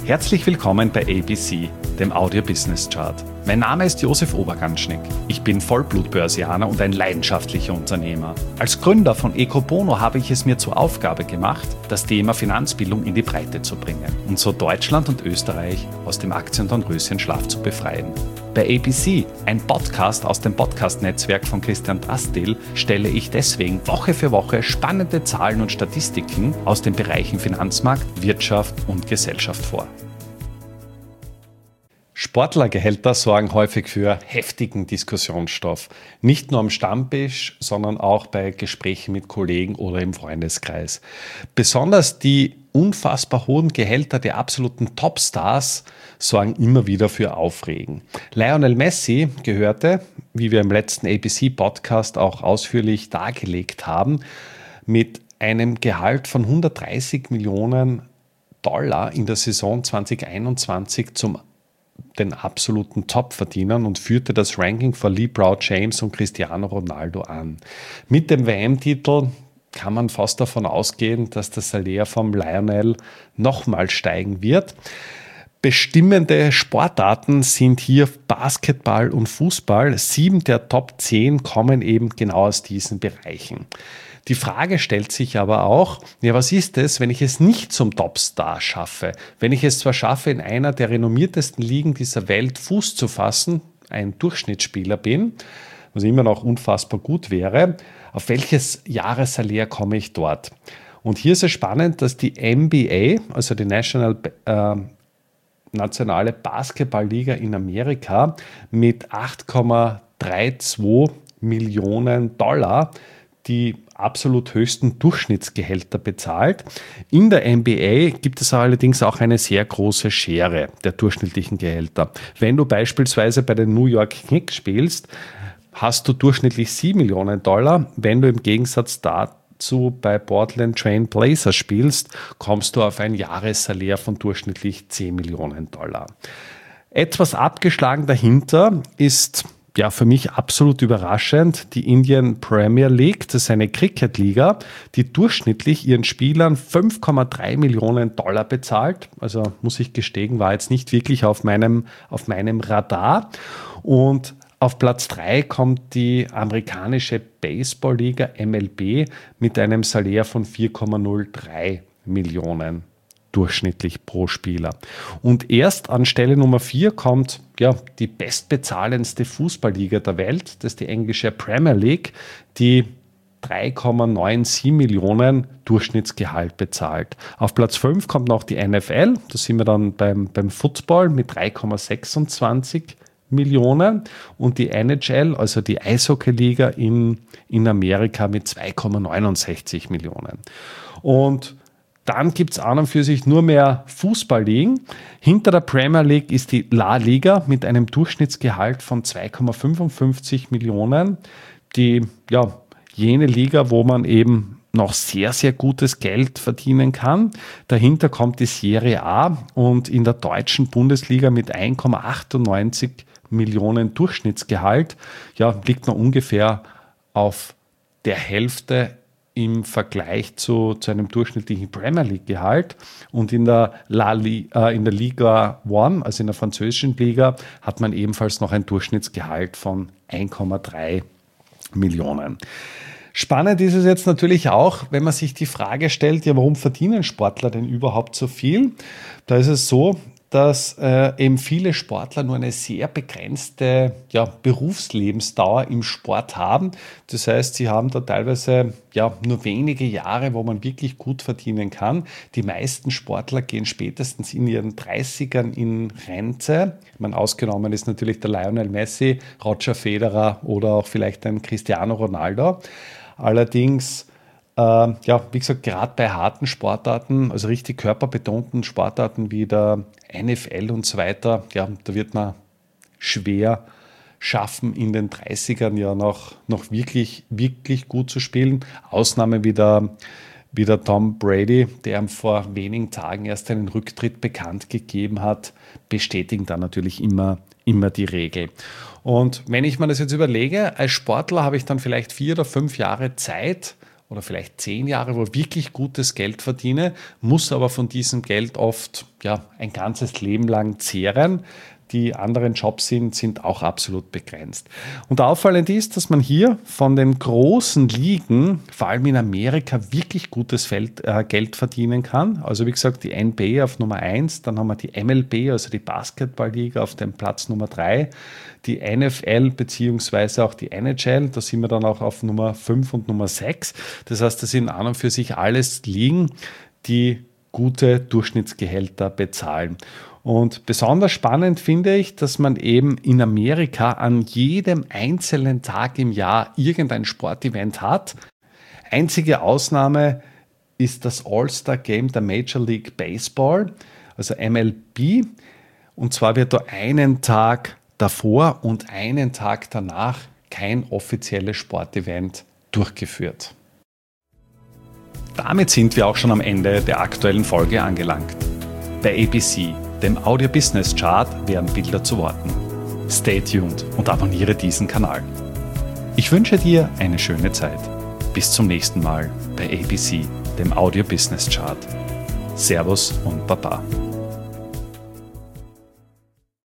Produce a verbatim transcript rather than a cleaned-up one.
Herzlich willkommen bei A B C, dem Audio Business Chart. Mein Name ist Josef Oberganschnick. Ich bin Vollblut-Börsianer und ein leidenschaftlicher Unternehmer. Als Gründer von Ecobono habe ich es mir zur Aufgabe gemacht, das Thema Finanzbildung in die Breite zu bringen und so Deutschland und Österreich aus dem Aktiendornröschenschlaf zu befreien. Bei A B C, ein Podcast aus dem Podcast-Netzwerk von Christian Drastil, stelle ich deswegen Woche für Woche spannende Zahlen und Statistiken aus den Bereichen Finanzmarkt, Wirtschaft und Gesellschaft vor. Sportlergehälter sorgen häufig für heftigen Diskussionsstoff. Nicht nur am Stammtisch, sondern auch bei Gesprächen mit Kollegen oder im Freundeskreis. Besonders die unfassbar hohen Gehälter der absoluten Topstars sorgen immer wieder für Aufregen. Lionel Messi gehörte, wie wir im letzten A B C-Podcast auch ausführlich dargelegt haben, mit einem Gehalt von hundertdreißig Millionen Dollar in der Saison zwanzig einundzwanzig zum den absoluten Top-Verdienern und führte das Ranking vor LeBron James und Cristiano Ronaldo an. Mit dem W M-Titel kann man fast davon ausgehen, dass das Salär vom Lionel nochmal steigen wird. Bestimmende Sportarten sind hier Basketball und Fußball. Sieben der Top zehn kommen eben genau aus diesen Bereichen. Die Frage stellt sich aber auch, ja, was ist es, wenn ich es nicht zum Topstar schaffe? Wenn ich es zwar schaffe, in einer der renommiertesten Ligen dieser Welt Fuß zu fassen, ein Durchschnittsspieler bin, was immer noch unfassbar gut wäre, auf welches Jahressalär komme ich dort? Und hier ist es spannend, dass die N B A, also die National, äh, Nationale Basketballliga in Amerika, mit acht Komma zweiunddreißig Millionen Dollar die absolut höchsten Durchschnittsgehälter bezahlt. In der N B A gibt es allerdings auch eine sehr große Schere der durchschnittlichen Gehälter. Wenn du beispielsweise bei den New York Knicks spielst, hast du durchschnittlich sieben Millionen Dollar. Wenn du im Gegensatz dazu bei Portland Trail Blazers spielst, kommst du auf ein Jahressalär von durchschnittlich zehn Millionen Dollar. Etwas abgeschlagen dahinter ist ja, für mich absolut überraschend, die Indian Premier League, das ist eine Cricket-Liga, die durchschnittlich ihren Spielern fünf Komma drei Millionen Dollar bezahlt. Also muss ich gestehen, war jetzt nicht wirklich auf meinem, auf meinem Radar. Und auf Platz drei kommt die amerikanische Baseball-Liga M L B mit einem Salär von vier Komma null drei Millionen durchschnittlich pro Spieler. Und erst an Stelle Nummer vier kommt ja, die bestbezahlendste Fußballliga der Welt, das ist die englische Premier League, die drei Komma siebenundneunzig Millionen Durchschnittsgehalt bezahlt. Auf Platz fünf kommt noch die N F L, da sind wir dann beim, beim Football mit drei Komma sechsundzwanzig Millionen und die N H L, also die Eishockeyliga in, in Amerika mit zwei Komma neunundsechzig Millionen. Und dann gibt es an und für sich nur mehr Fußballligen. Hinter der Premier League ist die La Liga mit einem Durchschnittsgehalt von zwei Komma fünfundfünfzig Millionen. Die, ja, jene Liga, wo man eben noch sehr, sehr gutes Geld verdienen kann. Dahinter kommt die Serie A und in der deutschen Bundesliga mit ein Komma achtundneunzig Millionen Durchschnittsgehalt, ja, liegt man ungefähr auf der Hälfte im Vergleich zu, zu einem durchschnittlichen Premier League-Gehalt. Und in der, La Li, äh, in der Liga One, also in der französischen Liga, hat man ebenfalls noch ein Durchschnittsgehalt von ein Komma drei Millionen. Spannend ist es jetzt natürlich auch, wenn man sich die Frage stellt, ja, warum verdienen Sportler denn überhaupt so viel? Da ist es so, dass äh, eben viele Sportler nur eine sehr begrenzte ja, Berufslebensdauer im Sport haben. Das heißt, sie haben da teilweise ja, nur wenige Jahre, wo man wirklich gut verdienen kann. Die meisten Sportler gehen spätestens in ihren dreißigern in Rente. Ich meine, ausgenommen ist natürlich der Lionel Messi, Roger Federer oder auch vielleicht ein Cristiano Ronaldo. Allerdings ja, wie gesagt, gerade bei harten Sportarten, also richtig körperbetonten Sportarten wie der N F L und so weiter, ja, da wird man schwer schaffen, in den dreißigern ja noch, noch wirklich, wirklich gut zu spielen. Ausnahme wie der, wie der Tom Brady, der vor wenigen Tagen erst einen Rücktritt bekannt gegeben hat, bestätigen dann natürlich immer, immer die Regel. Und wenn ich mir das jetzt überlege, als Sportler habe ich dann vielleicht vier oder fünf Jahre Zeit, oder vielleicht zehn Jahre, wo ich wirklich gutes Geld verdiene, muss aber von diesem Geld oft ja, ein ganzes Leben lang zehren. Die anderen Jobs sind, sind auch absolut begrenzt. Und auffallend ist, dass man hier von den großen Ligen, vor allem in Amerika, wirklich gutes Feld, äh, Geld verdienen kann. Also wie gesagt, die N B A auf Nummer eins, dann haben wir die M L B, also die Basketballliga auf dem Platz Nummer drei, die N F L beziehungsweise auch die N H L, da sind wir dann auch auf Nummer fünf und Nummer sechs. Das heißt, das sind an und für sich alles Ligen, die gute Durchschnittsgehälter bezahlen. Und besonders spannend finde ich, dass man eben in Amerika an jedem einzelnen Tag im Jahr irgendein Sportevent hat. Einzige Ausnahme ist das All-Star-Game der Major League Baseball, also M L B. Und zwar wird da einen Tag davor und einen Tag danach kein offizielles Sportevent durchgeführt. Damit sind wir auch schon am Ende der aktuellen Folge angelangt. Bei A B C, dem Audio Business Chart, werden Bilder zu Worten. Stay tuned und abonniere diesen Kanal. Ich wünsche dir eine schöne Zeit. Bis zum nächsten Mal bei A B C, dem Audio Business Chart. Servus und Baba.